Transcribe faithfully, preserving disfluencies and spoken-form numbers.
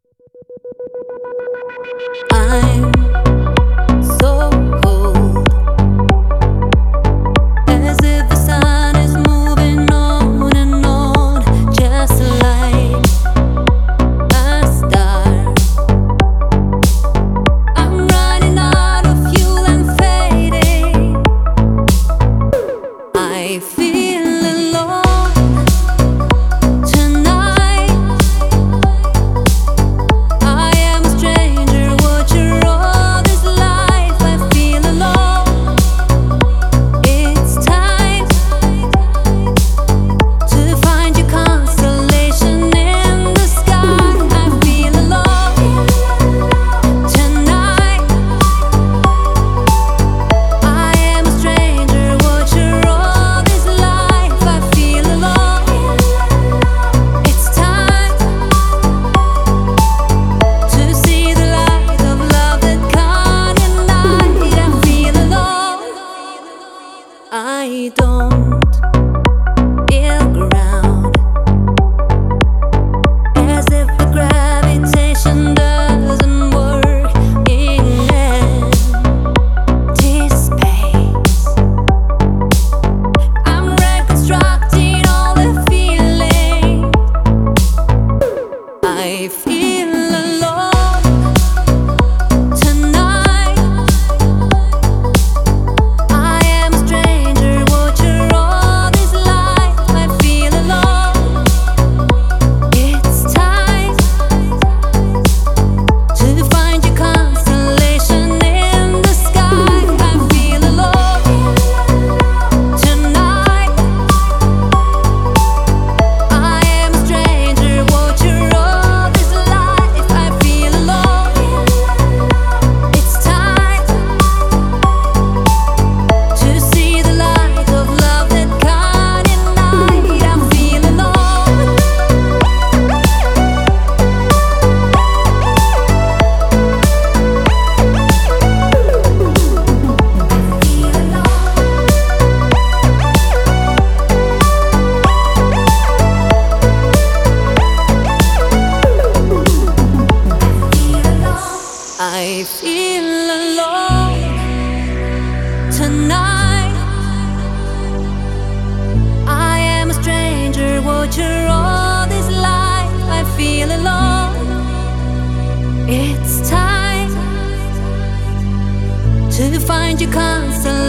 I'm so cold, as if the sun is moving on and on, just like a star. I'm running out of fuel and fading. I feel alone tonight. I am a stranger, watcher all this life. I feel alone. It's time to find your constellation in the sky. I feel alone tonight. I am a stranger, watcher all this life. I feel alone. It's time to see the light of love that can't unite. I feel alone. I don't feel ground, as if the gravitation doesn't work in empty space. I'm reconstructing all the feeling. I feel alone tonight. I am a stranger, watcher all this life. I feel alone. It's time to find your constellation in the sky. I feel alone tonight. I am a stranger, watcher all this life. I feel alone. It's time to see the light of love that can't unite. I feel alone. I feel alone tonight. I am a stranger, watcher all this life. I feel alone. It's time to find your constellation